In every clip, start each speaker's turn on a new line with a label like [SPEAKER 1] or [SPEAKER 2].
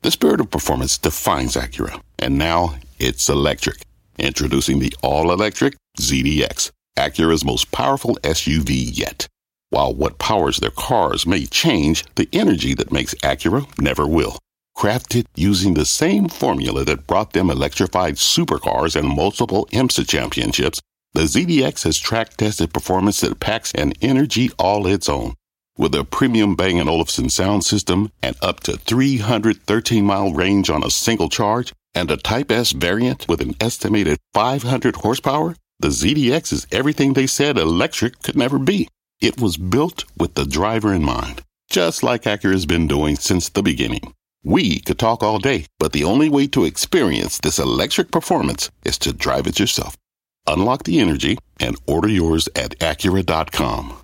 [SPEAKER 1] The spirit of performance defines Acura, and now it's electric. Introducing the all-electric ZDX, Acura's most powerful SUV yet. While what powers their cars may change, the energy that makes Acura never will. Crafted using the same formula that brought them electrified supercars and multiple IMSA championships, the ZDX has track-tested performance that packs an energy all its own. With a premium Bang & Olufsen sound system and up to 313-mile range on a single charge, and a Type S variant with an estimated 500 horsepower, the ZDX is everything they said electric could never be. It was built with the driver in mind, just like Acura's been doing since the beginning. We could talk all day, but the only way to experience this electric performance is to drive it yourself. Unlock the energy and order yours at Acura.com.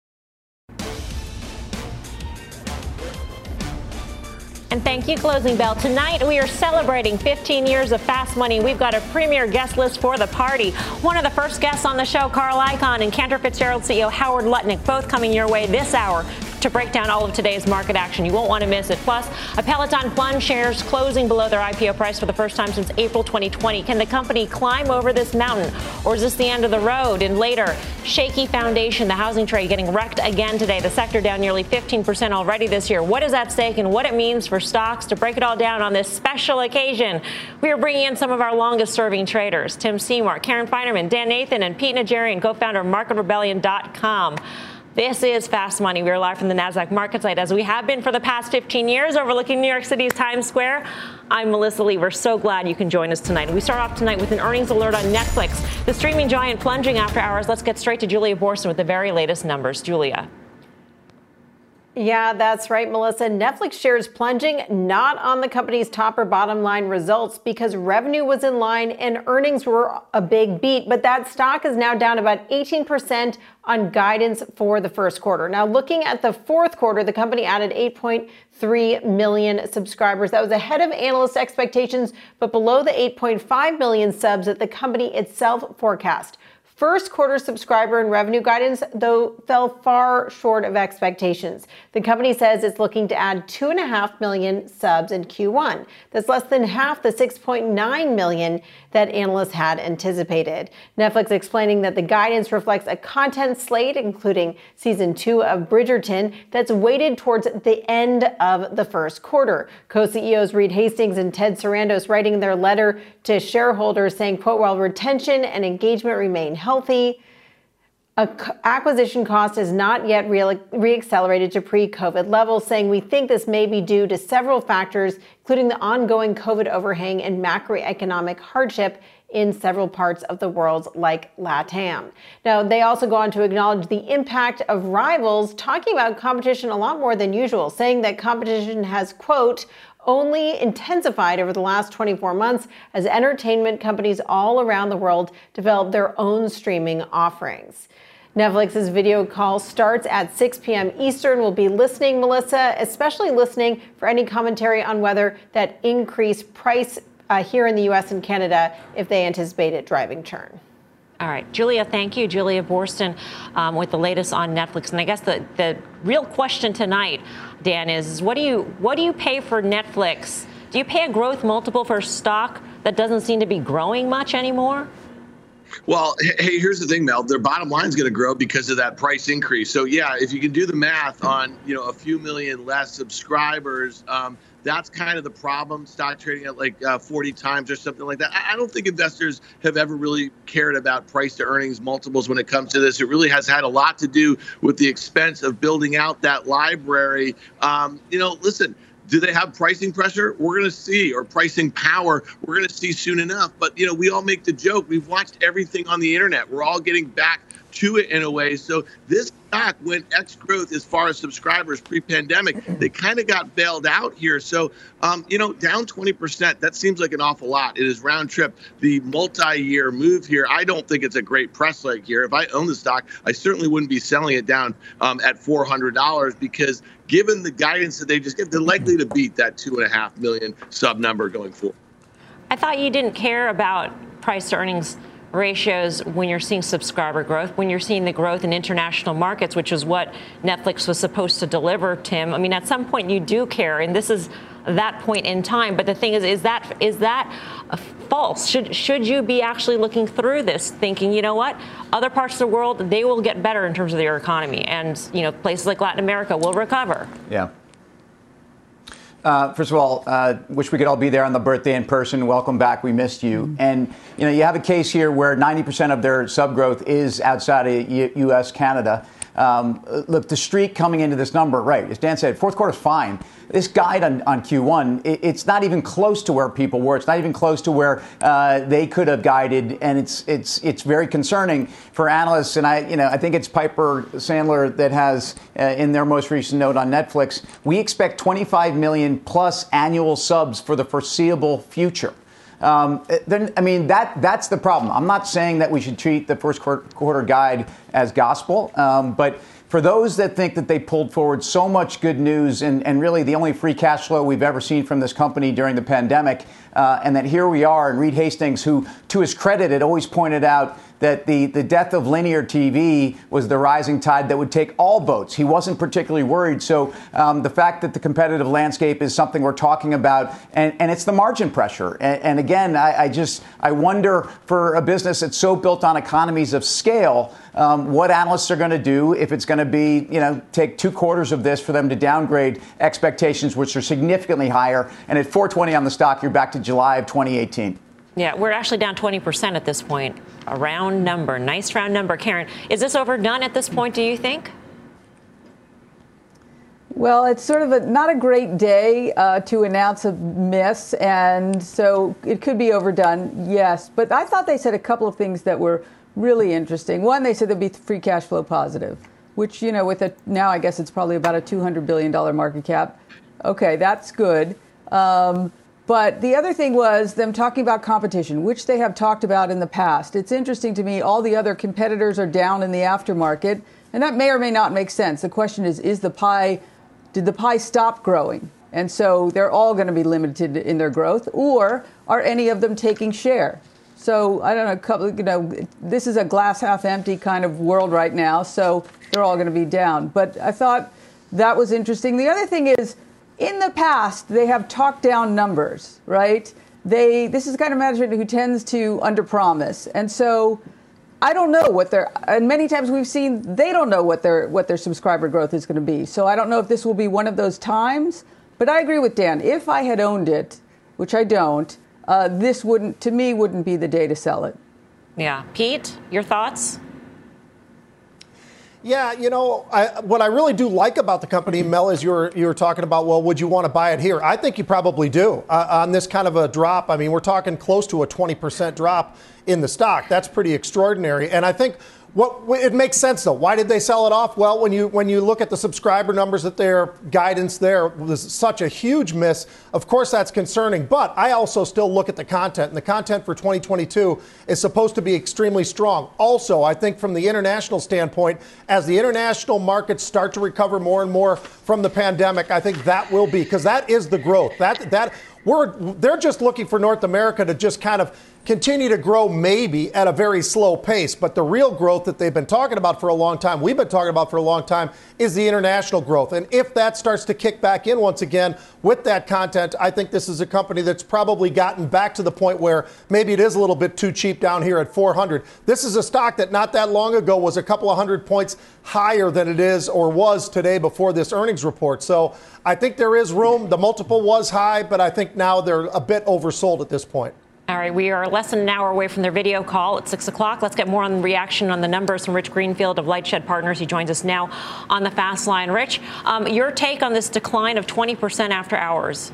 [SPEAKER 2] And thank you, Closing Bell. Tonight, we are celebrating 15 years of Fast Money. We've got a premier guest list for the party. One of the first guests on the show, Carl Icahn, and Cantor Fitzgerald CEO Howard Lutnick, both coming your way this hour to break down all of today's market action. You won't want to miss it. Plus, a Peloton plunge, shares closing below their IPO price for the first time since April 2020. Can the company climb over this mountain, or is this the end of the road? And later, shaky foundation, the housing trade getting wrecked again today. The sector down nearly 15% already this year. What is at stake and what it means for stocks? To break it all down on this special occasion, we are bringing in some of our longest-serving traders: Tim Seymour, Karen Feinerman, Dan Nathan, and Pete Najarian, co-founder of MarketRebellion.com. This is Fast Money. We are live from the NASDAQ market site, as we have been for the past 15 years, overlooking New York City's Times Square. I'm Melissa Lee. We're so glad you can join us tonight. We start off tonight with an earnings alert on Netflix. The streaming giant plunging after hours. Let's get straight to Julia Boorstin with the very latest numbers. Julia.
[SPEAKER 3] Yeah, that's right, Melissa. Netflix shares plunging, not on the company's top or bottom line results, because revenue was in line and earnings were a big beat. But that stock is now down about 18% on guidance for the first quarter. Now, looking at the fourth quarter, the company added 8.3 million subscribers. That was ahead of analyst expectations, but below the 8.5 million subs that the company itself forecast. First quarter subscriber and revenue guidance, though, fell far short of expectations. The company says it's looking to add 2.5 million subs in Q1. That's less than half the 6.9 million that analysts had anticipated. Netflix explaining that the guidance reflects a content slate, including season 2 of Bridgerton, that's weighted towards the end of the first quarter. Co-CEOs Reed Hastings and Ted Sarandos writing their letter to shareholders saying, quote, while retention and engagement remain healthy, acquisition cost is not yet reaccelerated to pre-COVID levels, saying we think this may be due to several factors, including the ongoing COVID overhang and macroeconomic hardship in several parts of the world like LATAM. Now, they also go on to acknowledge the impact of rivals, talking about competition a lot more than usual, saying that competition has, quote, only intensified over the last 24 months as entertainment companies all around the world develop their own streaming offerings. Netflix's video call starts at 6 p.m. Eastern. We'll be listening, Melissa, especially listening for any commentary on whether that increased price here in the U.S. and Canada, if they anticipate it driving churn.
[SPEAKER 2] All right, Julia, thank you. Julia Boorstin with the latest on Netflix. And I guess the real question tonight, Dan, is what do you pay for Netflix? Do you pay a growth multiple for a stock that doesn't seem to be growing much anymore?
[SPEAKER 4] Well, hey, here's the thing, Mel. Their bottom line is going to grow because of that price increase. So, yeah, if you can do the math on, a few million less subscribers, that's kind of the problem. Stock trading at like 40 times or something like that. I don't think investors have ever really cared about price to earnings multiples when it comes to this. It really has had a lot to do with the expense of building out that library. Listen. Do they have pricing pressure? We're going to see, or pricing power. We're going to see soon enough. But, we all make the joke. We've watched everything on the internet. We're all getting back to it in a way. So this stock went X growth as far as subscribers pre-pandemic. They kind of got bailed out here. So, down 20%, that seems like an awful lot. It is round trip. The multi-year move here, I don't think it's a great press leg here. If I own the stock, I certainly wouldn't be selling it down at $400 because given the guidance that they just give, they're likely to beat that 2.5 million sub number going forward.
[SPEAKER 2] I thought you didn't care about price to earnings ratios when you're seeing subscriber growth, when you're seeing the growth in international markets, which is what Netflix was supposed to deliver, Tim. I mean, at some point you do care, and this is that point in time. But the thing is that false? Should you be actually looking through this, thinking, you know what, other parts of the world, they will get better in terms of their economy, and places like Latin America will recover?
[SPEAKER 5] Yeah. First of all, wish we could all be there on the birthday in person. Welcome back. We missed you. Mm-hmm. And, you have a case here where 90% of their sub growth is outside of U.S., Canada. Look, the streak coming into this number, right, as Dan said, fourth quarter's fine. This guide on Q1, it's not even close to where people were. It's not even close to where they could have guided, and it's very concerning for analysts. And I think it's Piper Sandler that has in their most recent note on Netflix, we expect 25 million plus annual subs for the foreseeable future. That's the problem. I'm not saying that we should treat the first quarter guide as gospel, but for those that think that they pulled forward so much good news and really the only free cash flow we've ever seen from this company during the pandemic, and that here we are, and Reed Hastings, who, to his credit, had always pointed out that the death of linear TV was the rising tide that would take all boats. He wasn't particularly worried. So the fact that the competitive landscape is something we're talking about, and it's the margin pressure. And again, I wonder, for a business that's so built on economies of scale, what analysts are going to do if it's going to be, take 2 quarters of this for them to downgrade expectations, which are significantly higher. And at 420 on the stock, you're back to July of 2018.
[SPEAKER 2] Yeah, we're actually down 20% at this point. A round number, nice round number. Karen, is this overdone at this point, do you think?
[SPEAKER 6] Well, it's sort of not a great day to announce a miss, and so it could be overdone, yes. But I thought they said a couple of things that were really interesting. One, they said they'd be free cash flow positive, which, now I guess it's probably about a $200 billion market cap. Okay, that's good. But the other thing was them talking about competition, which they have talked about in the past. It's interesting to me, all the other competitors are down in the aftermarket, and that may or may not make sense. The question is did the pie stop growing? And so they're all going to be limited in their growth, or are any of them taking share? So I don't know, this is a glass half empty kind of world right now, so they're all going to be down. But I thought that was interesting. The other thing is, in the past, they have talked down numbers, right? This is the kind of management who tends to underpromise. And so I don't know and many times we've seen they don't know what their subscriber growth is going to be. So I don't know if this will be one of those times, but I agree with Dan. If I had owned it, which I don't, this wouldn't be the day to sell it.
[SPEAKER 2] Yeah. Pete, your thoughts?
[SPEAKER 7] Yeah, what I really do like about the company, Mel, is you were talking about, well, would you want to buy it here? I think you probably do. On this kind of a drop, I mean, we're talking close to a 20% drop in the stock. That's pretty extraordinary. And I think it makes sense, though. Why did they sell it off? Well, when you look at the subscriber numbers, that their guidance there was such a huge miss. Of course, that's concerning. But I also still look at the content, and the content for 2022 is supposed to be extremely strong. Also, I think from the international standpoint, as the international markets start to recover more and more from the pandemic, I think that will be, because that is the growth. They're just looking for North America to just kind of continue to grow, maybe at a very slow pace. But the real growth that they've been talking about for a long time, we've been talking about for a long time, is the international growth. And if that starts to kick back in once again with that content, I think this is a company that's probably gotten back to the point where maybe it is a little bit too cheap down here at 400. This is a stock that not that long ago was a couple of hundred points higher than it is or was today before this earnings report. So I think there is room. The multiple was high, but I think now they're a bit oversold at this point.
[SPEAKER 2] All right, we are less than an hour away from their video call at 6 o'clock. Let's get more on the reaction on the numbers from Rich Greenfield of Lightshed Partners. He joins us now on the Fast Line. Rich, your take on this decline of 20% after hours?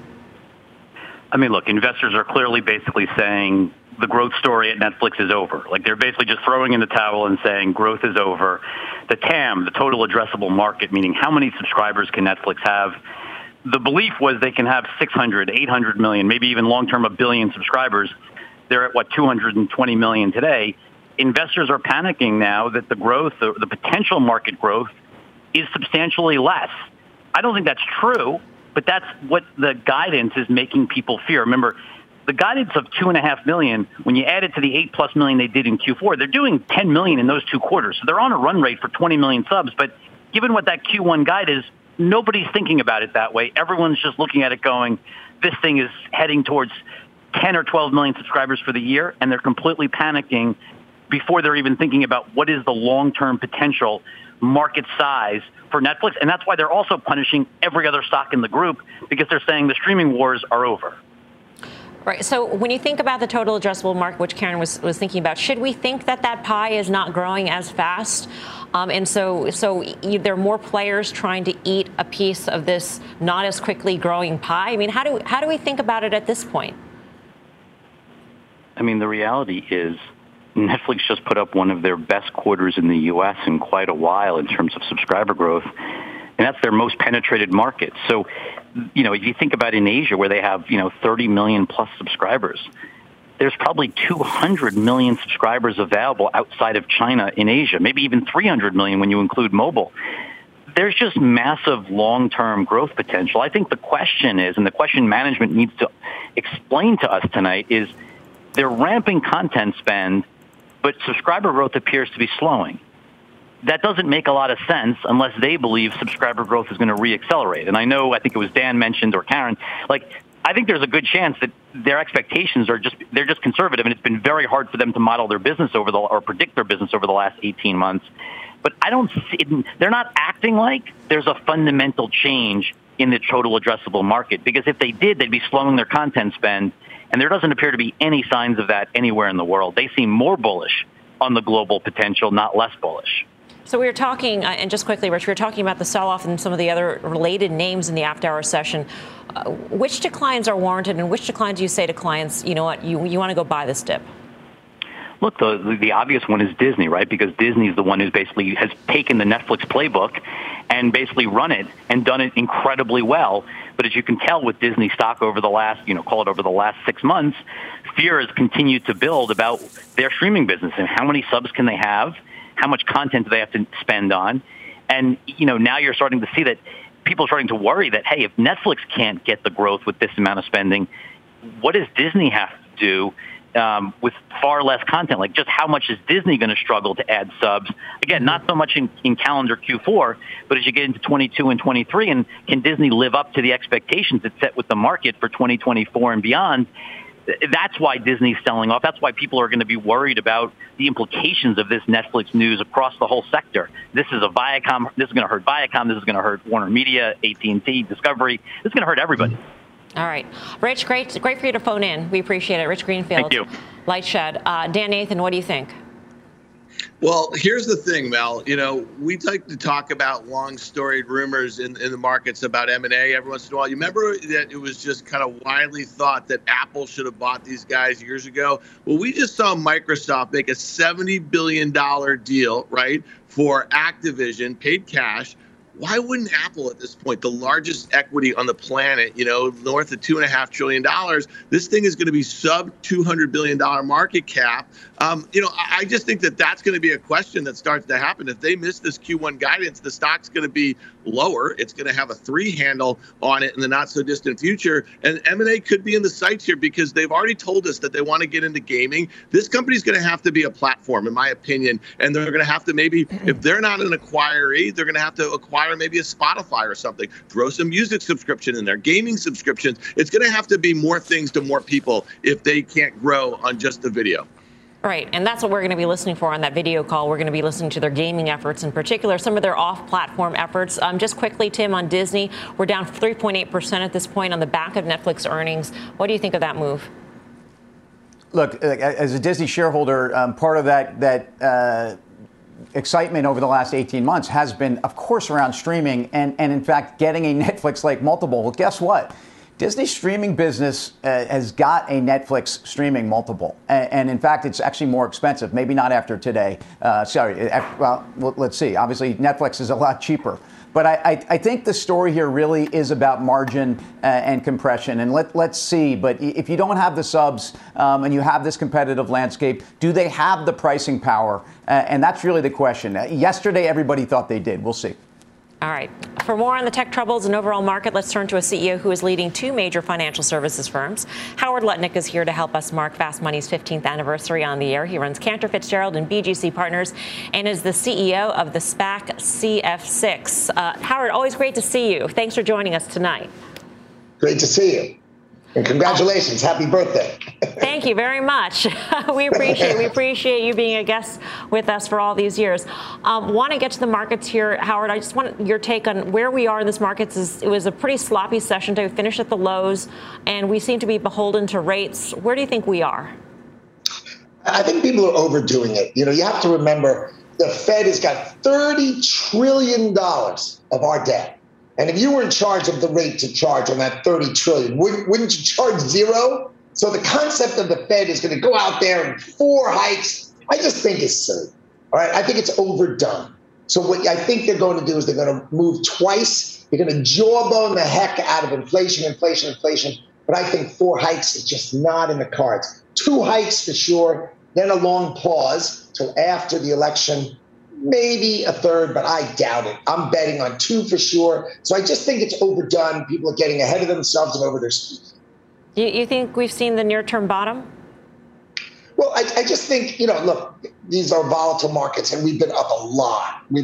[SPEAKER 8] I mean, look, investors are clearly basically saying the growth story at Netflix is over. Like, they're basically just throwing in the towel and saying growth is over. The TAM, the total addressable market, meaning how many subscribers can Netflix have? The belief was they can have 600, 800 million, maybe even long-term 1 billion subscribers. They're at, 220 million today. Investors are panicking now that the growth, the potential market growth, is substantially less. I don't think that's true, but that's what the guidance is making people fear. Remember, the guidance of 2.5 million, when you add it to the 8+ million they did in Q4, they're doing 10 million in those 2 quarters. So they're on a run rate for 20 million subs. But given what that Q1 guide is, nobody's thinking about it that way. Everyone's just looking at it going, this thing is heading towards 10 or 12 million subscribers for the year, and they're completely panicking before they're even thinking about what is the long-term potential market size for Netflix. And that's why they're also punishing every other stock in the group, because they're saying the streaming wars are over.
[SPEAKER 2] Right. So when you think about the total addressable market, which Karen was thinking about, should we think that that pie is not growing as fast? And so there are more players trying to eat a piece of this not as quickly growing pie? I mean, how do we think about it at this point?
[SPEAKER 8] I mean, the reality is Netflix just put up one of their best quarters in the U.S. in quite a while in terms of subscriber growth, and that's their most penetrated market. So, if you think about in Asia, where they have, 30 million plus subscribers, there's probably 200 million subscribers available outside of China in Asia, maybe even 300 million when you include mobile. There's just massive long-term growth potential. I think the question is, and the question management needs to explain to us tonight, is they're ramping content spend, but subscriber growth appears to be slowing. That doesn't make a lot of sense unless they believe subscriber growth is going to reaccelerate. And I think it was Dan mentioned or Karen, I think there's a good chance that their expectations they're just conservative, and it's been very hard for them to model their business or predict their business over the last 18 months. But I don't see it, they're not acting like there's a fundamental change in the total addressable market, because if they did, they'd be slowing their content spend, and there doesn't appear to be any signs of that anywhere in the world. They seem more bullish on the global potential, not less bullish.
[SPEAKER 2] So we were talking, and just quickly, Rich, we were talking about the sell-off and some of the other related names in the after-hour session. Which declines are warranted, and which declines do you say to clients, you know what, you want to go buy this dip?
[SPEAKER 8] Look, the obvious one is Disney, right? Because Disney's the one who's basically has taken the Netflix playbook and basically run it and done it incredibly well. But as you can tell with Disney stock over the last, over the last 6 months, fear has continued to build about their streaming business and how many subs can they have, how much content do they have to spend on. And, now you're starting to see that people are starting to worry that, hey, if Netflix can't get the growth with this amount of spending, what does Disney have to do with far less content? Like, just how much is Disney going to struggle to add subs? Again, not so much in calendar Q4, but as you get into 22 and 23, and can Disney live up to the expectations it set with the market for 2024 and beyond? That's why Disney's selling off. That's why people are going to be worried about the implications of this Netflix news across the whole sector. This is Viacom. This is going to hurt Viacom. This is going to hurt Warner Media, AT&T, Discovery. This is going to hurt everybody.
[SPEAKER 2] All right. Rich, great for you to phone in. We appreciate it. Rich Greenfield.
[SPEAKER 8] Thank you.
[SPEAKER 2] LightShed. Dan Nathan, what do you think?
[SPEAKER 4] Well, here's the thing, Mel. We like to talk about long-storied rumors in the markets about M&A every once in a while. You remember that it was just kind of widely thought that Apple should have bought these guys years ago? Well, we just saw Microsoft make a $70 billion deal, right, for Activision, paid cash. Why wouldn't Apple at this point, the largest equity on the planet, north of $2.5 trillion, this thing is going to be sub $200 billion market cap. I just think that that's going to be a question that starts to happen. If they miss this Q1 guidance, the stock's going to be lower. It's going to have a 3 handle on it in the not so distant future. And M&A could be in the sights here because they've already told us that they want to get into gaming. This company's going to have to be a platform, in my opinion. And they're going to have to maybe, if they're not an acquiree, they're going to have to acquire maybe a Spotify or something, throw some music subscription in there, gaming subscriptions. It's going to have to be more things to more people if they can't grow on just the video.
[SPEAKER 2] Right, and that's what we're going to be listening for on that video call. We're going to be listening to their gaming efforts, in particular, some of their off-platform efforts. Just quickly, Tim, on Disney, we're down 3.8% at this point on the back of Netflix earnings. What do you think of that move?
[SPEAKER 5] Look, as a Disney shareholder, part of that excitement over the last 18 months has been, of course, around streaming and in fact, getting a Netflix-like multiple. Well, guess what? Disney's streaming business has got a Netflix streaming multiple. And in fact, it's actually more expensive. Maybe not after today. Well, let's see. Obviously, Netflix is a lot cheaper. But I think the story here really is about margin and compression. And let's see. But if you don't have the subs and you have this competitive landscape, do they have the pricing power? And that's really the question. Yesterday, everybody thought they did. We'll see.
[SPEAKER 2] All right. For more on the tech troubles and overall market, let's turn to a CEO who is leading two major financial services firms. Howard Lutnick is here to help us mark Fast Money's 15th anniversary on the air. He runs Cantor Fitzgerald and BGC Partners and is the CEO of the SPAC CF6. Howard, always great to see you. Thanks for joining us tonight.
[SPEAKER 9] Great to see you. And congratulations. Happy birthday.
[SPEAKER 2] Thank you very much. We appreciate you being a guest with us for all these years. Want to get to the markets here, Howard. I just want your take on where we are in this market. It was a pretty sloppy session to finish at the lows, and we seem to be beholden to rates. Where do you think we are?
[SPEAKER 9] I think people are overdoing it. You have to remember the Fed has got $30 trillion of our debt. And if you were in charge of the rate to charge on that $30 trillion, wouldn't you charge zero? So the concept of the Fed is going to go out there and 4 hikes, I just think is silly. All right, I think it's overdone. So what I think they're going to do is they're going to move twice. They're going to jawbone the heck out of inflation. But I think 4 hikes is just not in the cards. 2 hikes for sure, then a long pause till after the election. Maybe a third, but I doubt it. I'm betting on 2 for sure. So I just think it's overdone. People are getting ahead of themselves and over their skis.
[SPEAKER 2] You think we've seen the near-term bottom?
[SPEAKER 9] Well, I just think, look, these are volatile markets, and we've been up a lot. And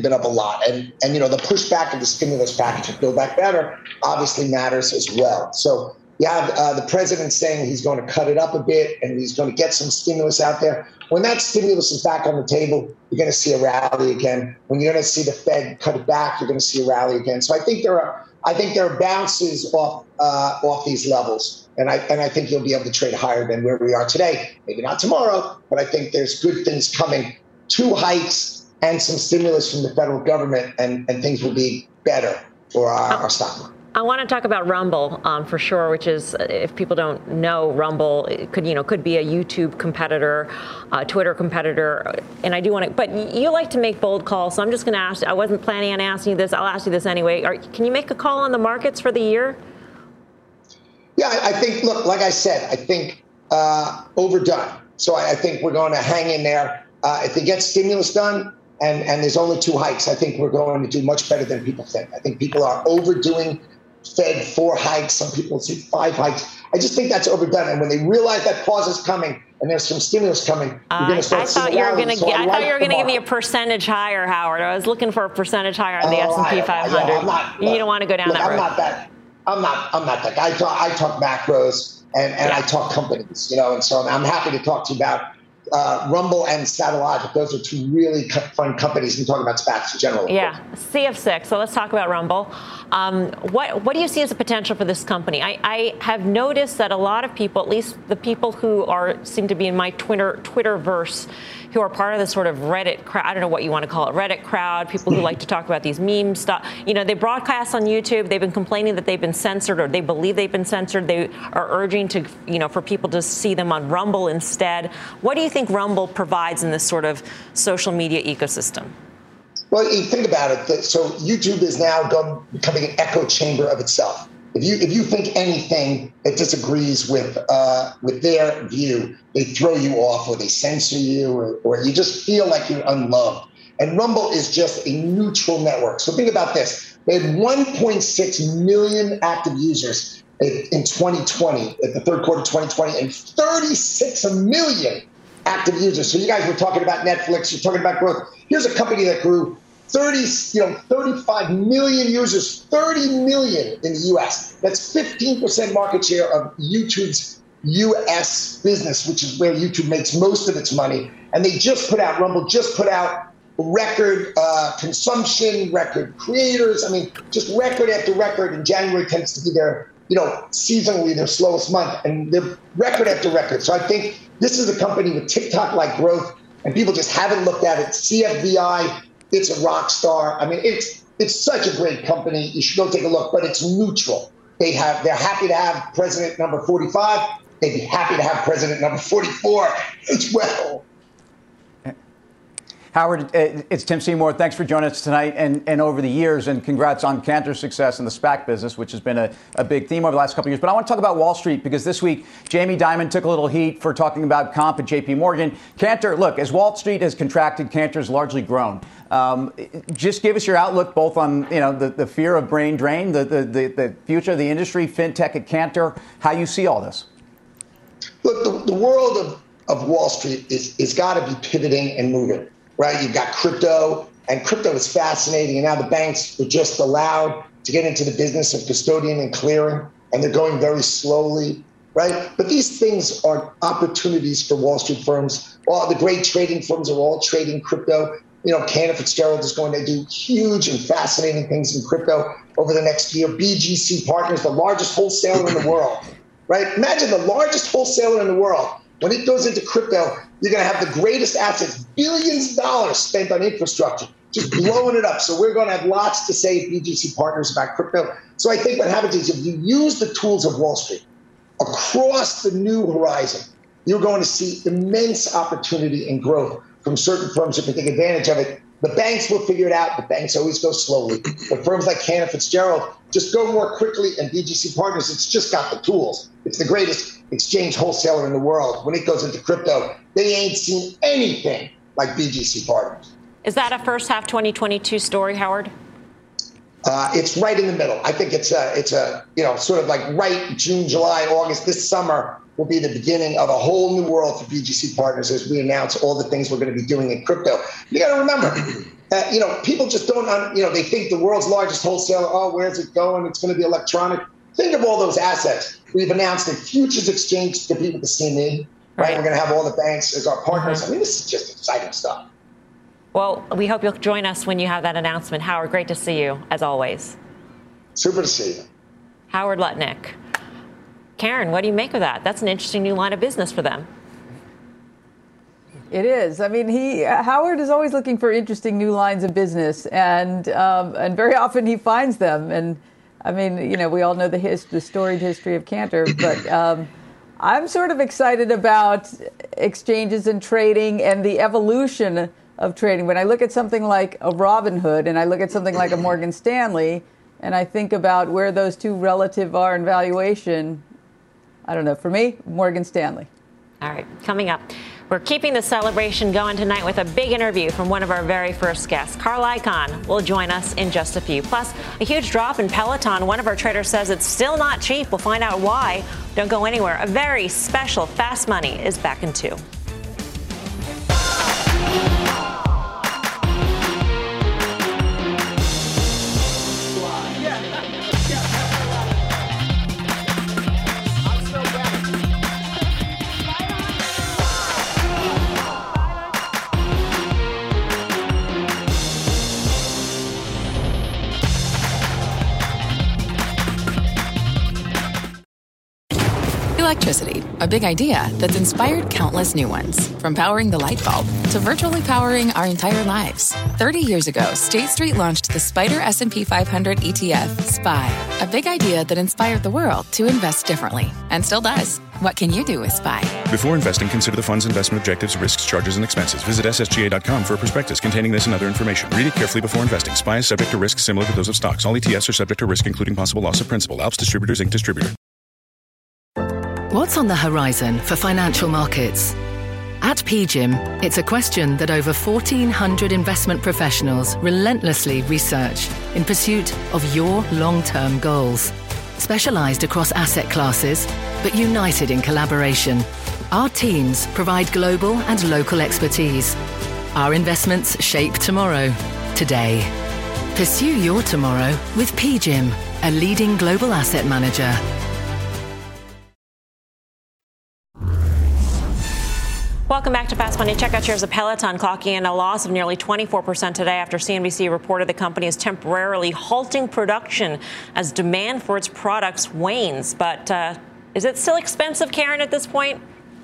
[SPEAKER 9] the pushback of the stimulus package to Build Back Better obviously matters as well. So you have the president saying he's going to cut it up a bit and he's going to get some stimulus out there. When that stimulus is back on the table, you're going to see a rally again. When you're going to see the Fed cut it back, you're going to see a rally again. So I think there are bounces off these levels, and I think you'll be able to trade higher than where we are today. Maybe not tomorrow, but I think there's good things coming. 2 hikes and some stimulus from the federal government, and things will be better for our stock market.
[SPEAKER 2] I want to talk about Rumble for sure, which is, if people don't know, Rumble it could be a YouTube competitor, Twitter competitor, and I do want to. But you like to make bold calls, so I'm just going to ask. I wasn't planning on asking you this. I'll ask you this anyway. Can you make a call on the markets for the year?
[SPEAKER 9] Yeah, I think. Look, like I said, I think overdone. So I think we're going to hang in there. If they get stimulus done, and there's only 2 hikes, I think we're going to do much better than people think. I think people are overdoing Fed 4 hikes. Some people say 5 hikes. I just think that's overdone. And when they realize that pause is coming and there's some stimulus coming, you're going to start seeing I thought you were going to give me a percentage
[SPEAKER 2] higher, Howard. I was looking for a percentage higher on the S&P 500. You don't want to go down that road.
[SPEAKER 9] I'm not that guy. I talk macros and I talk companies, and so I'm happy to talk to you about Rumble and Satellogic. Those are 2 really fun companies. And talk about SPACs in general.
[SPEAKER 2] Yeah, CF6. So let's talk about Rumble. What do you see as a potential for this company? I have noticed that a lot of people, at least the people who seem to be in my Twitterverse, who are part of the sort of Reddit crowd, I don't know what you want to call it, Reddit crowd, people who like to talk about these meme stuff. They broadcast on YouTube. They've been complaining that they've been censored, or they believe they've been censored. They are urging for people to see them on Rumble instead. What do you think Rumble provides in this sort of social media ecosystem?
[SPEAKER 9] Well, you think about it. So YouTube is now becoming an echo chamber of itself. If you think anything that disagrees with their view, they throw you off, or they censor you, or you just feel like you're unloved. And Rumble is just a neutral network. So think about this. They had 1.6 million active users in 2020, at the third quarter of 2020, and 36 million active users. So you guys were talking about Netflix, you're talking about growth. Here's a company that grew 35 million users, 30 million in the U.S. That's 15% market share of YouTube's U.S. business, which is where YouTube makes most of its money. And Rumble just put out record consumption, record creators. I mean, just record after record. And January tends to be their, seasonally their slowest month, and they're record after record. So I think this is a company with TikTok-like growth, and people just haven't looked at it. CFVI, it's a rock star. I mean, it's such a great company. You should go take a look, but it's neutral. They're happy to have president number 45. They'd be happy to have president number 44 as well.
[SPEAKER 5] Howard, it's Tim Seymour. Thanks for joining us tonight and over the years, and congrats on Cantor's success in the SPAC business, which has been a big theme over the last couple of years. But I want to talk about Wall Street because this week, Jamie Dimon took a little heat for talking about comp at JP Morgan. Cantor, look, as Wall Street has contracted, Cantor's largely grown. Just give us your outlook both on the fear of brain drain, the future of the industry, fintech at Cantor, how you see all this.
[SPEAKER 9] Look, the world of Wall Street is got to be pivoting and moving. Right, you've got crypto, and crypto is fascinating. And now the banks are just allowed to get into the business of custodian and clearing, and they're going very slowly, right? But these things are opportunities for Wall Street firms. All the great trading firms are all trading crypto. Cantor Fitzgerald is going to do huge and fascinating things in crypto over the next year. BGC Partners, the largest wholesaler in the world, right? Imagine the largest wholesaler in the world. When it goes into crypto, you're going to have the greatest assets, billions of dollars spent on infrastructure, just blowing it up. So we're going to have lots to say at BGC Partners about crypto. So I think what happens is if you use the tools of Wall Street across the new horizon, you're going to see immense opportunity and growth from certain firms that can take advantage of it. The banks will figure it out. The banks always go slowly. But firms like Cantor Fitzgerald just go more quickly, and BGC Partners, it's just got the tools. It's the greatest exchange wholesaler in the world. When it goes into crypto, they ain't seen anything like BGC Partners.
[SPEAKER 2] Is that a first half 2022 story, Howard?
[SPEAKER 9] It's right in the middle. I think it's a sort of like right June, July, August. This summer will be the beginning of a whole new world for BGC Partners as we announce all the things we're going to be doing in crypto. You got to remember, people just don't, they think the world's largest wholesaler, oh, where's it going? It's going to be electronic. Think of all those assets. We've announced a futures exchange to compete with the CME, right? We're going to have all the banks as our partners. I mean, this is just exciting stuff.
[SPEAKER 2] Well, we hope you'll join us when you have that announcement. Howard, great to see you, as always.
[SPEAKER 9] Super to see you.
[SPEAKER 2] Howard Lutnick. Karen, what do you make of that? That's an interesting new line of business for them.
[SPEAKER 6] It is. I mean, Howard is always looking for interesting new lines of business, and very often he finds them. And I mean, we all know the storied history of Cantor, but I'm sort of excited about exchanges and trading and the evolution of trading. When I look at something like a Robinhood and I look at something like a Morgan Stanley, and I think about where those two relative are in valuation, I don't know. For me, Morgan Stanley.
[SPEAKER 2] All right. Coming up, we're keeping the celebration going tonight with a big interview from one of our very first guests. Carl Icahn will join us in just a few. Plus, a huge drop in Peloton. One of our traders says it's still not cheap. We'll find out why. Don't go anywhere. A very special Fast Money is back in 2.
[SPEAKER 10] Electricity, a big idea that's inspired countless new ones. From powering the light bulb to virtually powering our entire lives. 30 years ago, State Street launched the SPDR S&P 500 ETF, SPY. A big idea that inspired the world to invest differently. And still does. What can you do with SPY?
[SPEAKER 11] Before investing, consider the fund's investment objectives, risks, charges, and expenses. Visit ssga.com for a prospectus containing this and other information. Read it carefully before investing. SPY is subject to risks similar to those of stocks. All ETFs are subject to risk, including possible loss of principal. Alps Distributors, Inc. Distributor.
[SPEAKER 12] What's on the horizon for financial markets? At PGIM, it's a question that over 1,400 investment professionals relentlessly research in pursuit of your long-term goals. Specialized across asset classes, but united in collaboration, our teams provide global and local expertise. Our investments shape tomorrow, today. Pursue your tomorrow with PGIM, a leading global asset manager.
[SPEAKER 2] Welcome back to Fast Money. Check out shares of Peloton clocking in a loss of nearly 24% today after CNBC reported the company is temporarily halting production as demand for its products wanes. But is it still expensive, Karen, at this point?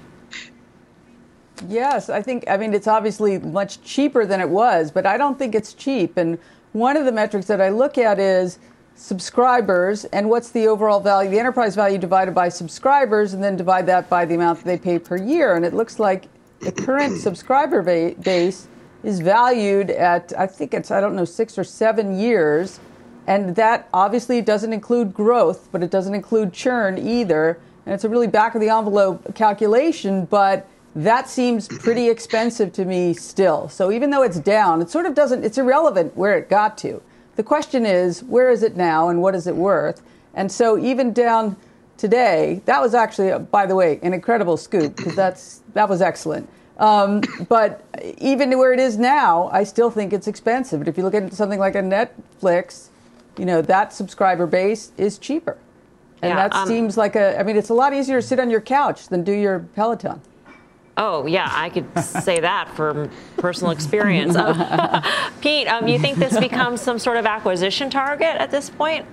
[SPEAKER 6] Yes, I mean, it's obviously much cheaper than it was, but I don't think it's cheap. And one of the metrics that I look at is subscribers and what's the overall value, the enterprise value divided by subscribers, and then divide that by the amount that they pay per year. And it looks like the current subscriber base is valued at, I think it's, 6 or 7 years. And that obviously doesn't include growth, but it doesn't include churn either. And it's a really back of the envelope calculation, but that seems pretty expensive to me still. So even though it's down, it sort of doesn't, it's irrelevant where it got to. The question is, where is it now and what is it worth? And so even down today, that was actually, by the way, an incredible scoop, because that was excellent. But even where it is now, I still think it's expensive. But if you look at something like a Netflix, that subscriber base is cheaper. And that seems like it's a lot easier to sit on your couch than do your Peloton.
[SPEAKER 2] Oh, yeah, I could say that from personal experience. Pete, you think this becomes some sort of acquisition target at this point?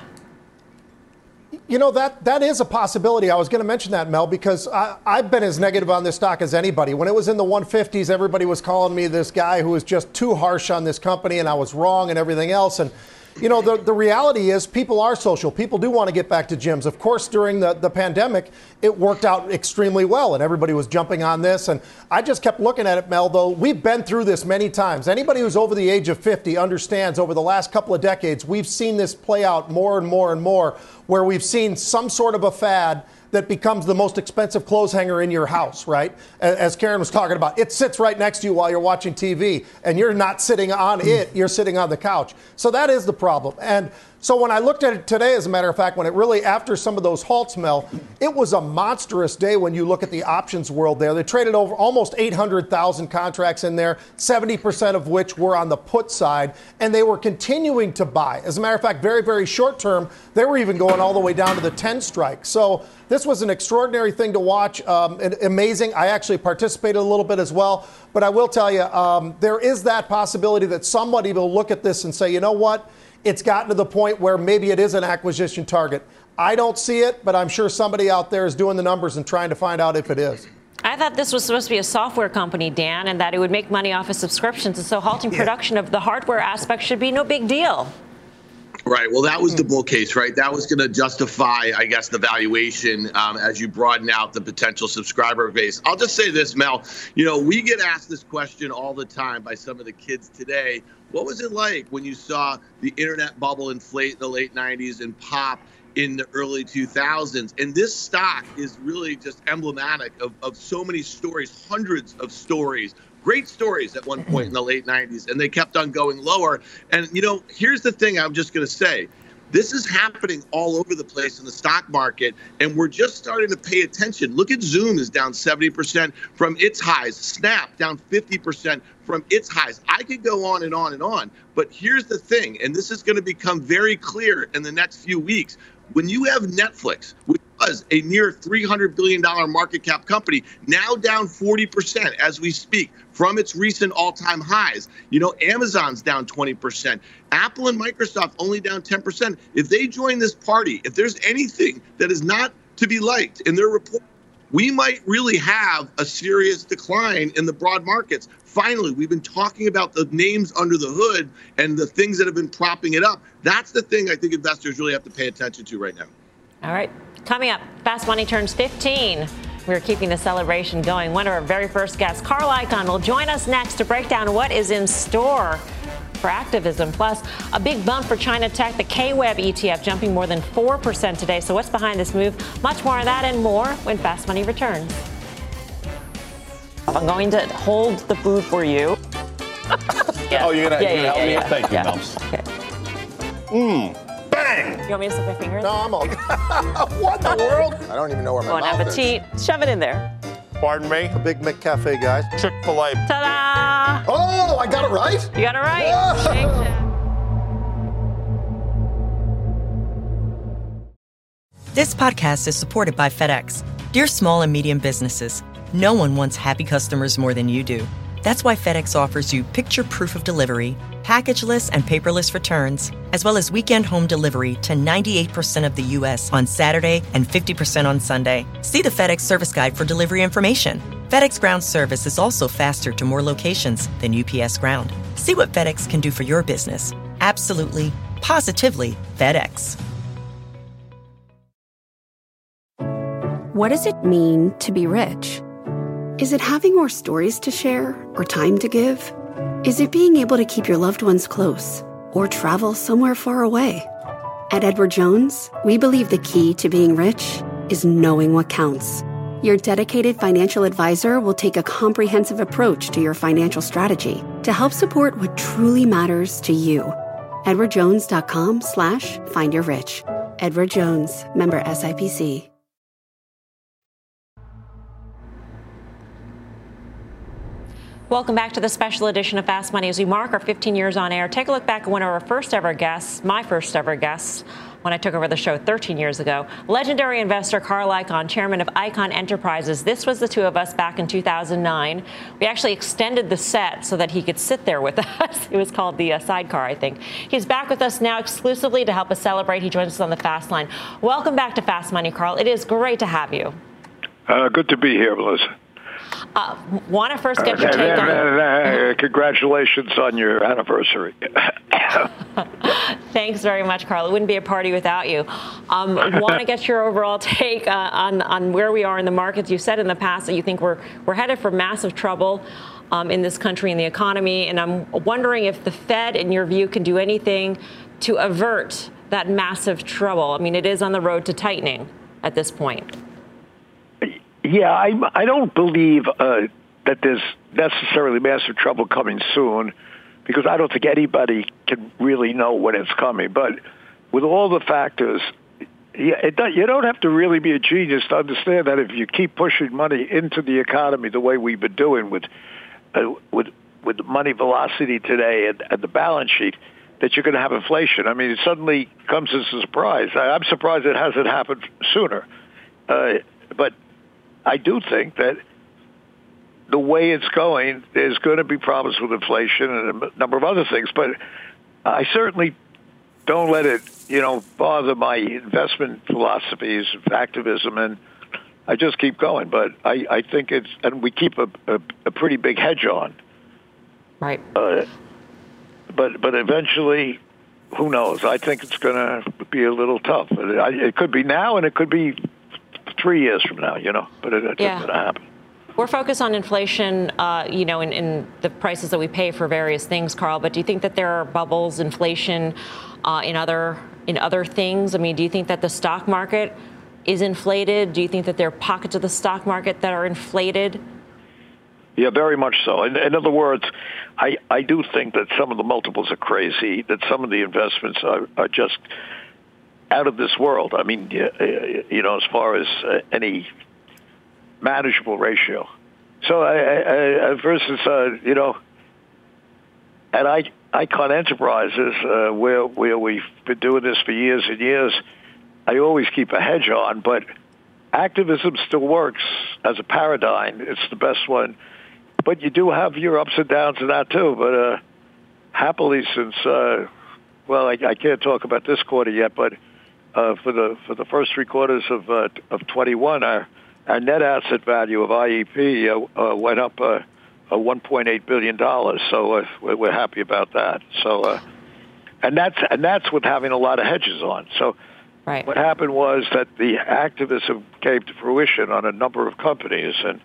[SPEAKER 7] That is a possibility. I was going to mention that, Mel, because I've been as negative on this stock as anybody. When it was in the 150s, everybody was calling me this guy who was just too harsh on this company, and I was wrong and everything else. And the reality is people are social. People do want to get back to gyms. Of course, during the pandemic, it worked out extremely well, and everybody was jumping on this. And I just kept looking at it, Mel, though. We've been through this many times. Anybody who's over the age of 50 understands over the last couple of decades, we've seen this play out more and more and more, where we've seen some sort of a fad that becomes the most expensive clothes hanger in your house, right? As Karen was talking about, it sits right next to you while you're watching TV, and you're not sitting on it, you're sitting on the couch. So that is the problem. And so when I looked at it today, as a matter of fact, when it really, after some of those halts, Mel, it was a monstrous day when you look at the options world there. They traded over almost 800,000 contracts in there, 70% of which were on the put side, and they were continuing to buy. As a matter of fact, very, very short term, they were even going all the way down to the 10 strike. So this was an extraordinary thing to watch, amazing. I actually participated a little bit as well. But I will tell you, there is that possibility that somebody will look at this and say, you know what? It's gotten to the point where maybe it is an acquisition target. I don't see it, but I'm sure somebody out there is doing the numbers and trying to find out if it is.
[SPEAKER 2] I thought this was supposed to be a software company, Dan, and that it would make money off of subscriptions. And so halting production of the hardware aspect should be no big deal.
[SPEAKER 4] Right. Well, that was the bull case, right? That was going to justify, I guess, the valuation as you broaden out the potential subscriber base. I'll just say this, Mel. We get asked this question all the time by some of the kids today. What was it like when you saw the internet bubble inflate in the late 90s and pop in the early 2000s? And this stock is really just emblematic of so many stories, hundreds of stories. Great stories at one point in the late 90s, and they kept on going lower. And, here's the thing I'm just going to say. This is happening all over the place in the stock market, and we're just starting to pay attention. Look at Zoom is down 70% from its highs. Snap down 50% from its highs. I could go on and on and on, but here's the thing, and this is going to become very clear in the next few weeks. When you have Netflix, which was a near $300 billion market cap company, now down 40% as we speak from its recent all-time highs. Amazon's down 20%. Apple and Microsoft only down 10%. If they join this party, if there's anything that is not to be liked in their report, we might really have a serious decline in the broad markets. Finally, we've been talking about the names under the hood and the things that have been propping it up. That's the thing I think investors really have to pay attention to right now.
[SPEAKER 2] All right. Coming up, Fast Money turns 15. We're keeping the celebration going. One of our very first guests, Carl Icahn, will join us next to break down what is in store for activism. Plus, a big bump for China Tech, the KWEB ETF jumping more than 4% today. So what's behind this move? Much more of that and more when Fast Money returns. I'm going to hold the food for you.
[SPEAKER 13] Yeah. Oh, you're going to help me?
[SPEAKER 2] Yeah.
[SPEAKER 13] Thank you, Nels.
[SPEAKER 2] Okay.
[SPEAKER 13] Bang!
[SPEAKER 2] You want me to slip my fingers?
[SPEAKER 7] No, I'm all.
[SPEAKER 13] What in the world? I don't even know where my
[SPEAKER 2] Bon
[SPEAKER 13] mouth
[SPEAKER 2] appetit.
[SPEAKER 13] is.
[SPEAKER 2] Shove it in there.
[SPEAKER 13] Pardon me?
[SPEAKER 7] A Big McCafe, guys.
[SPEAKER 13] Chick-fil-A.
[SPEAKER 2] Ta-da!
[SPEAKER 7] Oh, I got it right?
[SPEAKER 2] You got it right.
[SPEAKER 7] Yeah.
[SPEAKER 14] This podcast is supported by FedEx. Dear small and medium businesses, no one wants happy customers more than you do. That's why FedEx offers you picture proof of delivery, packageless and paperless returns, as well as weekend home delivery to 98% of the U.S. on Saturday and 50% on Sunday. See the FedEx service guide for delivery information. FedEx Ground service is also faster to more locations than UPS Ground. See what FedEx can do for your business. Absolutely, positively FedEx.
[SPEAKER 15] What does it mean to be rich? Is it having more stories to share or time to give? Is it being able to keep your loved ones close or travel somewhere far away? At Edward Jones, we believe the key to being rich is knowing what counts. Your dedicated financial advisor will take a comprehensive approach to your financial strategy to help support what truly matters to you. EdwardJones.com/findyourrich. Edward Jones, member SIPC.
[SPEAKER 2] Welcome back to the special edition of Fast Money. As we mark our 15 years on air, take a look back at one of our first ever guests, my first ever guest, when I took over the show 13 years ago. Legendary investor Carl Icahn, chairman of Icahn Enterprises. This was the two of us back in 2009. We actually extended the set so that he could sit there with us. It was called the sidecar, I think. He's back with us now exclusively to help us celebrate. He joins us on the Fast Line. Welcome back to Fast Money, Carl. It is great to have you.
[SPEAKER 16] Good to be here, Melissa.
[SPEAKER 2] Want to first get your take on...
[SPEAKER 16] Congratulations on your anniversary.
[SPEAKER 2] Thanks very much, Carl. It wouldn't be a party without you. Want to get your overall take on where we are in the markets. You said in the past that you think we're headed for massive trouble in this country and the economy, and I'm wondering if the Fed, in your view, can do anything to avert that massive trouble. I mean, it is on the road to tightening at this point.
[SPEAKER 16] Yeah, I don't believe that there's necessarily massive trouble coming soon, because I don't think anybody can really know when it's coming. But with all the factors, you don't have to really be a genius to understand that if you keep pushing money into the economy the way we've been doing with money velocity today and the balance sheet, that you're going to have inflation. I mean, it suddenly comes as a surprise. I'm surprised it hasn't happened sooner. But I do think that the way it's going, there's going to be problems with inflation and a number of other things. But I certainly don't let it, bother my investment philosophies of activism, and I just keep going. But I think and we keep a pretty big hedge on.
[SPEAKER 2] Right.
[SPEAKER 16] But eventually, who knows? I think it's going to be a little tough. It could be now, and it could be 3 years from now, but it's going to happen.
[SPEAKER 2] We're focused on inflation, in the prices that we pay for various things, Carl. But do you think that there are bubbles, inflation in other things? I mean, do you think that the stock market is inflated? Do you think that there are pockets of the stock market that are inflated?
[SPEAKER 16] Yeah, very much so. In other words, I do think that some of the multiples are crazy, that some of the investments are just out of this world. I mean, as far as any manageable ratio. So versus, at Icahn Enterprises, where we've been doing this for years and years, I always keep a hedge on, but activism still works as a paradigm. It's the best one. But you do have your ups and downs in that too. But happily, since, I can't talk about this quarter yet, but for the first 3 quarters of 21, our net asset value of IEP went up $1.8 billion. So we're happy about that. So and that's with having a lot of hedges on. So
[SPEAKER 2] right.
[SPEAKER 16] What happened was that the activism came to fruition on a number of companies, and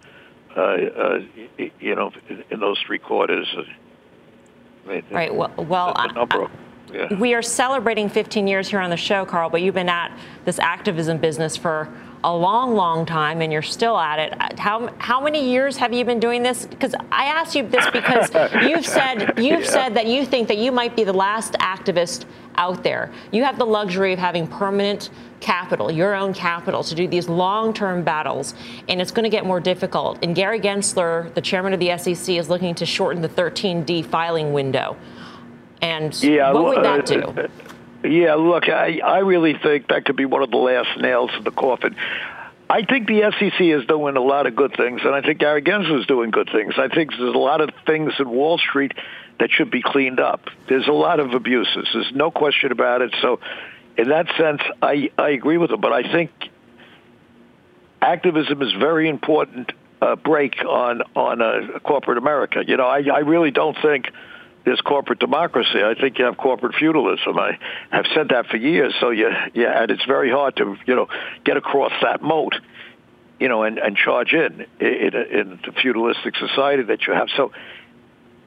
[SPEAKER 16] in those 3 quarters.
[SPEAKER 2] Right. Well,
[SPEAKER 16] yeah.
[SPEAKER 2] We are celebrating 15 years here on the show, Carl, but you've been at this activism business for a long, long time, and you're still at it. How many years have you been doing this? Because I asked you this because you've said that you think that you might be the last activist out there. You have the luxury of having permanent capital, your own capital, to do these long-term battles, and it's going to get more difficult. And Gary Gensler, the chairman of the SEC, is looking to shorten the 13D filing window. And what would that do?
[SPEAKER 16] Yeah, look, I really think that could be one of the last nails in the coffin. I think the SEC is doing a lot of good things, and I think Gary Gensler is doing good things. I think there's a lot of things in Wall Street that should be cleaned up. There's a lot of abuses. There's no question about it. So in that sense, I agree with him. But I think activism is very important break on corporate America. I really don't think there's corporate democracy. I think you have corporate feudalism. I have said that for years. So and it's very hard to get across that moat, and charge in the feudalistic society that you have. So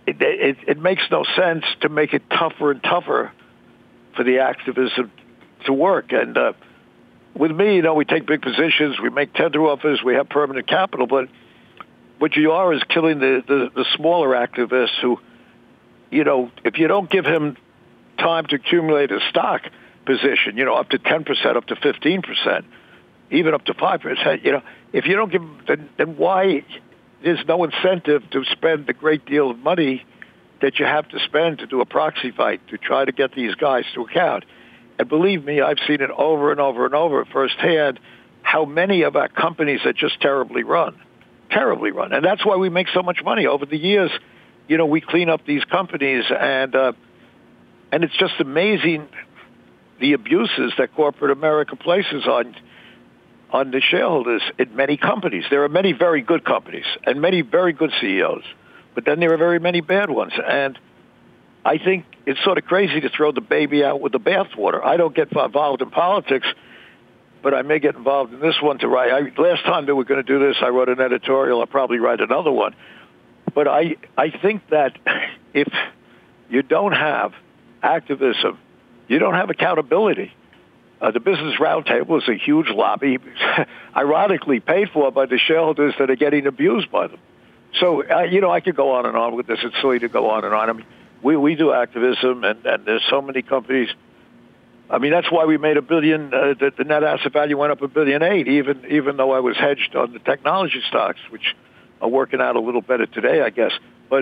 [SPEAKER 16] it makes no sense to make it tougher and tougher for the activism to work. And with me, we take big positions, we make tender offers, we have permanent capital, but what you are is killing the smaller activists who, if you don't give him time to accumulate a stock position, up to 10%, up to 15%, even up to 5%, if you don't give him, then why there's no incentive to spend a great deal of money that you have to spend to do a proxy fight to try to get these guys to account. And believe me, I've seen it over and over and over firsthand how many of our companies are just terribly run. And that's why we make so much money. Over the years, we clean up these companies, and it's just amazing the abuses that corporate America places on the shareholders in many companies. There are many very good companies and many very good CEOs, but then there are very many bad ones. And I think it's sort of crazy to throw the baby out with the bathwater. I don't get involved in politics, but I may get involved in this one to write. Last time that we're going to do this, I wrote an editorial. I'll probably write another one. But I think that if you don't have activism, you don't have accountability. The Business Roundtable is a huge lobby, ironically paid for by the shareholders that are getting abused by them. So, I could go on and on with this. It's silly to go on and on. I mean, we do activism, and there's so many companies. I mean, that's why we made $1 billion. The net asset value went up $1.8 billion, even though I was hedged on the technology stocks, which are working out a little better today, I guess. But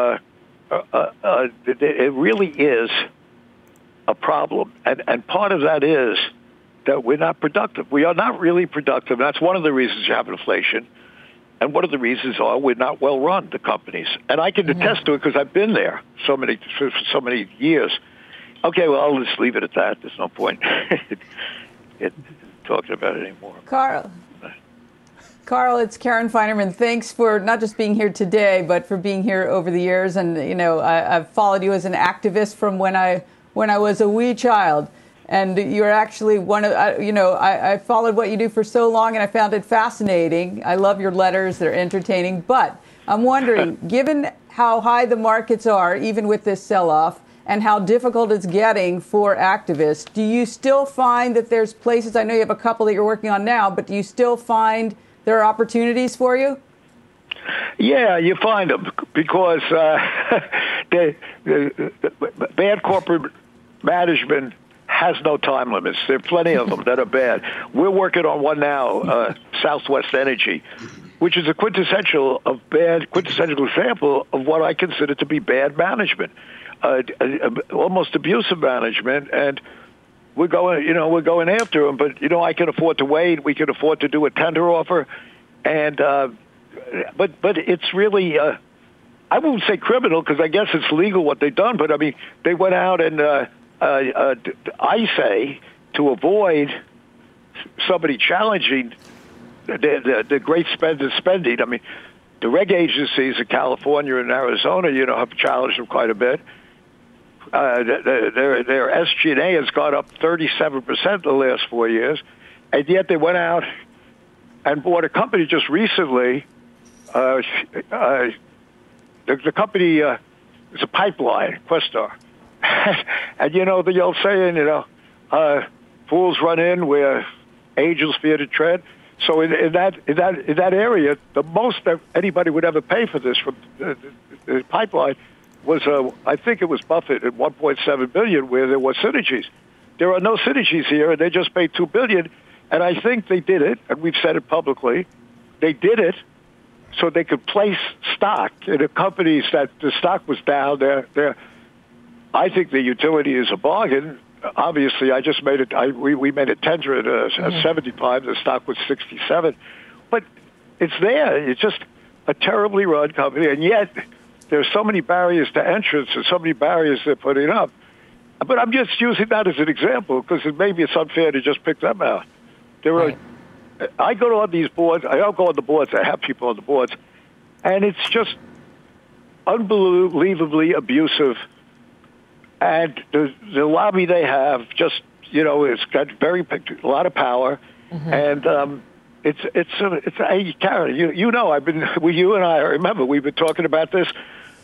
[SPEAKER 16] it really is a problem, and part of that is that we're not productive. We are not really productive. That's one of the reasons you have inflation, and one of the reasons are we're not well run, the companies. And I can attest to it because I've been there for so many years. Okay, well, I'll just leave it at that. There's no point talking about it anymore.
[SPEAKER 6] Carl, it's Karen Feinerman. Thanks for not just being here today, but for being here over the years. And, I've followed you as an activist from when I was a wee child. And you're actually one of, I followed what you do for so long, and I found it fascinating. I love your letters. They're entertaining. But I'm wondering, given how high the markets are, even with this sell-off, and how difficult it's getting for activists, do you still find that there's places, I know you have a couple that you're working on now, but do you still find there are opportunities for you?
[SPEAKER 16] Yeah, you find them because the bad corporate management has no time limits. There are plenty of them that are bad. We're working on one now, Southwest Energy, which is a quintessential example of what I consider to be bad management, almost abusive management, and we're going after them. But I can afford to wait. We can afford to do a tender offer, and but it's really. I won't say criminal because I guess it's legal what they've done. But I mean, they went out and I say to avoid somebody challenging the great spending. I mean, the reg agencies in California and Arizona, have challenged them quite a bit. Their SG&A has gone up 37% the last 4 years, and yet they went out and bought a company just recently. The company is a pipeline, Questar. And the old saying, fools run in where angels fear to tread. So in that area, the most that anybody would ever pay for this from the pipeline was, I think it was Buffett at $1.7 billion, where there were synergies. There are no synergies here, and they just paid $2 billion. And I think they did it, and we've said it publicly. They did it so they could place stock in the companies that the stock was down. I think the utility is a bargain. Obviously, I just made it. We made a tender at 75. The stock was 67, but it's there. It's just a terribly run company, and yet there's so many barriers to entrance and so many barriers they're putting up. But I'm just using that as an example because maybe it's unfair to just pick them out. I go on these boards. I don't go on the boards. I have people on the boards, and it's just unbelievably abusive. And the lobby they have just, it's got a lot of power, and it's Karen, I've been with you and I remember we've been talking about this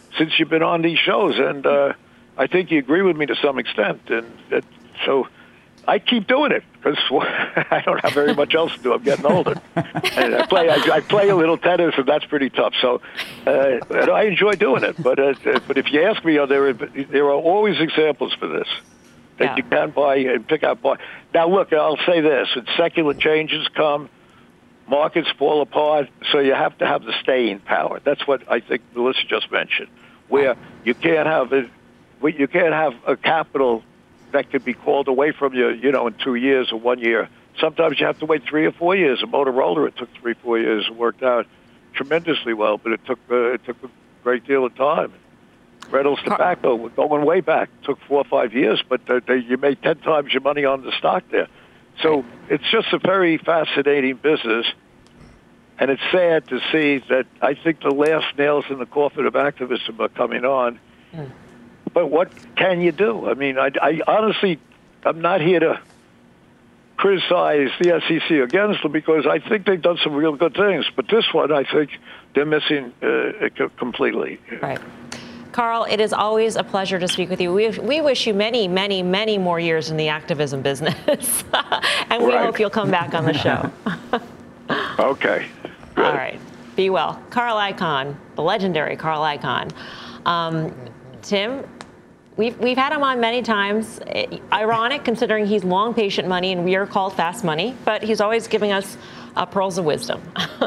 [SPEAKER 16] since you've been on these shows, and I think you agree with me to some extent. And so I keep doing it because I don't have very much else to do. I'm getting older, and I play a little tennis, and that's pretty tough. So and I enjoy doing it. But if you ask me, there are always examples for this that you can buy and pick up. Now, look, I'll say this: when secular changes come, markets fall apart. So you have to have the staying power. That's what I think Melissa just mentioned, where you can't have a capital that could be called away from you, in 2 years or 1 year. Sometimes you have to wait 3 or 4 years. A Motorola, it took 3-4 years. It worked out tremendously well, but it took a great deal of time. Reynolds Tobacco, going way back, took 4 or 5 years, but you made 10 times your money on the stock there. So it's just a very fascinating business, and it's sad to see that I think the last nails in the coffin of activism are coming on. But what can you do? I mean, I honestly, I'm not here to criticize the SEC against them because I think they've done some real good things. But this one, I think they're missing completely.
[SPEAKER 2] Right. Carl, it is always a pleasure to speak with you. We wish you many, many, many more years in the activism business. And we hope you'll come back on the show.
[SPEAKER 16] Okay. Good.
[SPEAKER 2] All right. Be well. Carl Icahn, the legendary Carl Icahn. Tim, we've had him on many times. Ironic, considering he's long patient money and we are called fast money, but he's always giving us pearls of wisdom.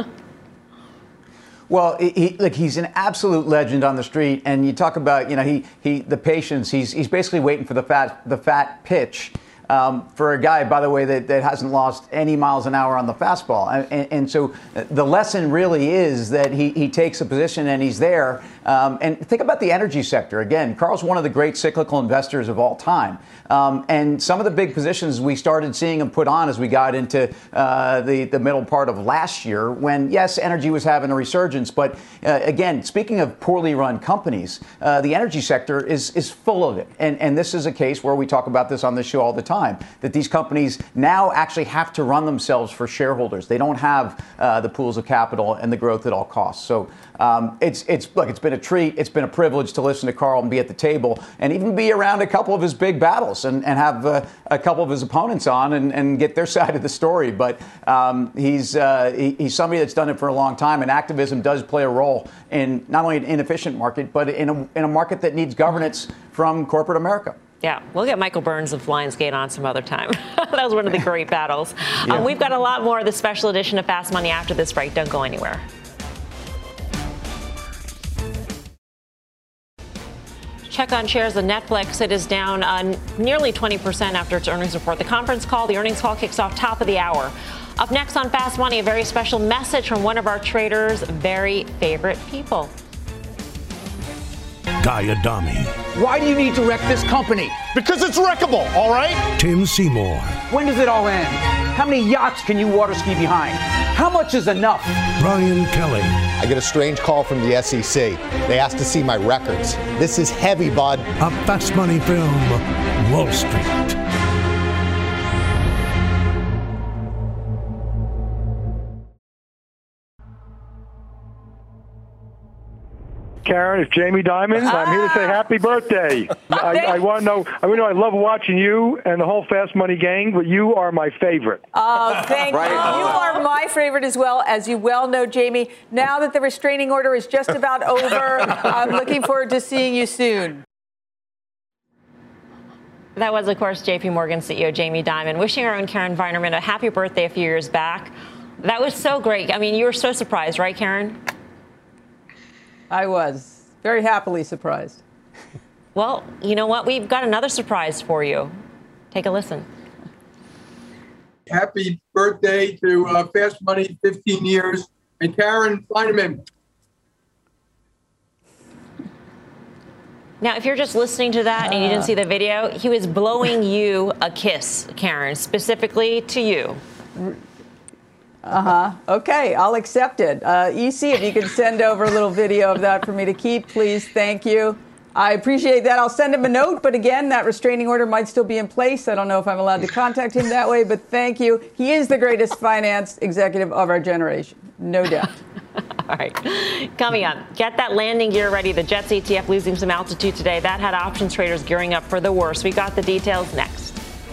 [SPEAKER 5] Well, he's an absolute legend on the street, and you talk about the patience. He's basically waiting for the fat pitch. For a guy, by the way, that hasn't lost any miles an hour on the fastball. And so the lesson really is that he takes a position and he's there. And think about the energy sector. Again, Carl's one of the great cyclical investors of all time. And some of the big positions we started seeing him put on as we got into the middle part of last year when, yes, energy was having a resurgence. But again, speaking of poorly run companies, the energy sector is full of it. And this is a case where we talk about this on the show all the time, that these companies now actually have to run themselves for shareholders. They don't have the pools of capital and the growth at all costs. So it's been a treat. It's been a privilege to listen to Carl and be at the table and even be around a couple of his big battles and have a couple of his opponents on and get their side of the story. But he's somebody that's done it for a long time, and activism does play a role in not only an inefficient market, but in a market that needs governance from corporate America.
[SPEAKER 2] Yeah, we'll get Michael Burns of Lionsgate on some other time. That was one of the great battles. Yeah. We've got a lot more of the special edition of Fast Money after this break. Don't go anywhere. Check on shares of Netflix. It is down nearly 20% after its earnings report. The earnings call kicks off top of the hour. Up next on Fast Money, a very special message from one of our traders' very favorite people.
[SPEAKER 17] Guy Adami.
[SPEAKER 18] Why do you need to wreck this company?
[SPEAKER 13] Because it's wreckable, all right?
[SPEAKER 17] Tim Seymour.
[SPEAKER 18] When does it all end? How many yachts can you water ski behind? How much is enough?
[SPEAKER 17] Brian Kelly.
[SPEAKER 19] I get a strange call from the SEC. They asked to see my records. This is heavy, bud.
[SPEAKER 17] A Fast Money film, Wall Street.
[SPEAKER 20] Karen, it's Jamie Dimon. I'm here to say happy birthday. I want to know, I love watching you and the whole Fast Money gang, but you are my favorite.
[SPEAKER 6] Oh, thank you. You are my favorite as well. As you well know, Jamie, now that the restraining order is just about over, I'm looking forward to seeing you soon.
[SPEAKER 2] That was, of course, J.P. Morgan CEO Jamie Dimon wishing our own Karen Weinerman a happy birthday a few years back. That was so great. I mean, you were so surprised, right, Karen?
[SPEAKER 6] I was very happily surprised.
[SPEAKER 2] Well, you know what? We've got another surprise for you. Take a listen.
[SPEAKER 21] Happy birthday to Fast Money, 15 years, and Karen Weinerman.
[SPEAKER 2] Now, if you're just listening to that and you didn't see the video, he was blowing you a kiss, Karen, specifically to you.
[SPEAKER 6] Okay, I'll accept it. EC, if you could send over a little video of that for me to keep, please. Thank you. I appreciate that. I'll send him a note, but again, that restraining order might still be in place. I don't know if I'm allowed to contact him that way, but thank you. He is the greatest finance executive of our generation, no doubt.
[SPEAKER 2] All right. Coming up, get that landing gear ready. The Jets ETF losing some altitude today. That had options traders gearing up for the worst. We got the details next.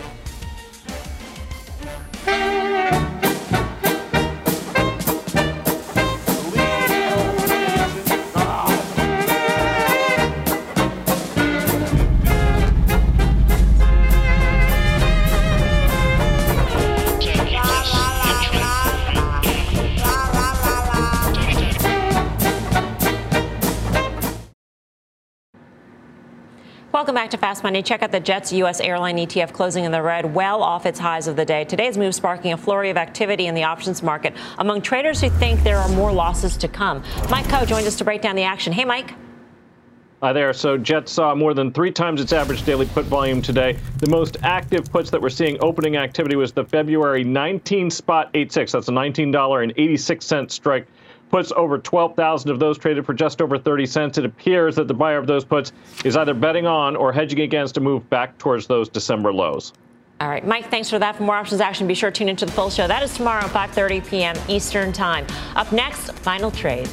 [SPEAKER 2] Welcome back to Fast Money. Check out the Jets U.S. airline ETF closing in the red, well off its highs of the day. Today's move sparking a flurry of activity in the options market among traders who think there are more losses to come. Mike Coe joined us to break down the action. Hey, Mike.
[SPEAKER 1] Hi there. So Jets saw more than 3 times its average daily put volume today. The most active puts that we're seeing opening activity was the February 19 spot 86. That's a $19.86 strike. Puts over 12,000 of those traded for just over 30 cents. It appears that the buyer of those puts is either betting on or hedging against a move back towards those December lows.
[SPEAKER 2] All right, Mike, thanks for that. For more options action, be sure to tune into the full show. That is tomorrow at 5:30 p.m. Eastern Time. Up next, final trades.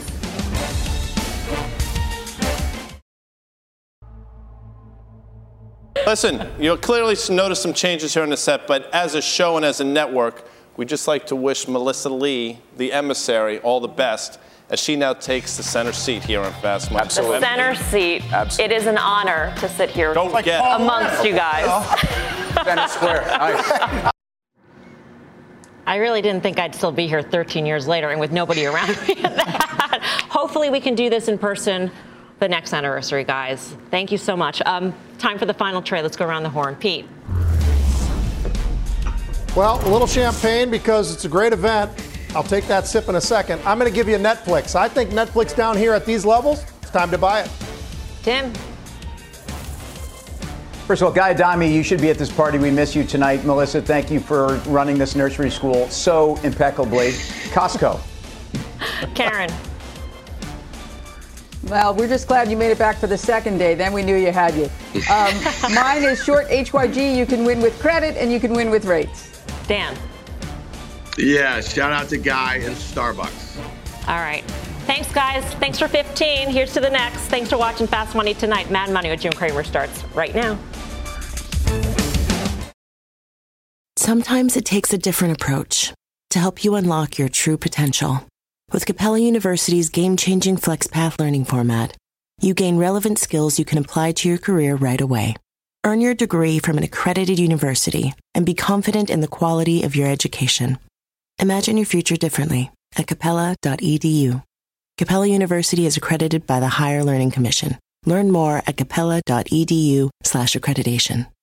[SPEAKER 22] Listen, you'll clearly notice some changes here on the set, but as a show and as a network, we'd just like to wish Melissa Lee, the emissary, all the best as she now takes the center seat here on Fast Money.
[SPEAKER 2] Absolutely. The center seat. Absolutely. It is an honor to sit here amongst you guys.
[SPEAKER 5] Center square. Nice.
[SPEAKER 2] I really didn't think I'd still be here 13 years later and with nobody around me. Hopefully we can do this in person the next anniversary, guys. Thank you so much. Time for the final trade. Let's go around the horn. Pete.
[SPEAKER 7] Well, a little champagne because it's a great event. I'll take that sip in a second. I'm going to give you Netflix. I think Netflix down here at these levels, it's time to buy it.
[SPEAKER 2] Tim.
[SPEAKER 5] First of all, Guy Adami, you should be at this party. We miss you tonight. Melissa, thank you for running this nursery school so impeccably. Costco.
[SPEAKER 2] Karen.
[SPEAKER 6] Well, we're just glad you made it back for the second day. Then we knew you had you. Mine is short HYG. You can win with credit and you can win with rates.
[SPEAKER 2] Dan.
[SPEAKER 4] Yeah, shout out to Guy and Starbucks.
[SPEAKER 2] All right. Thanks, guys. Thanks for 15. Here's to the next. Thanks for watching Fast Money tonight. Mad Money with Jim Cramer starts right now.
[SPEAKER 23] Sometimes it takes a different approach to help you unlock your true potential. With Capella University's game-changing FlexPath learning format, you gain relevant skills you can apply to your career right away. Earn your degree from an accredited university and be confident in the quality of your education. Imagine your future differently at capella.edu. Capella University is accredited by the Higher Learning Commission. Learn more at capella.edu/accreditation.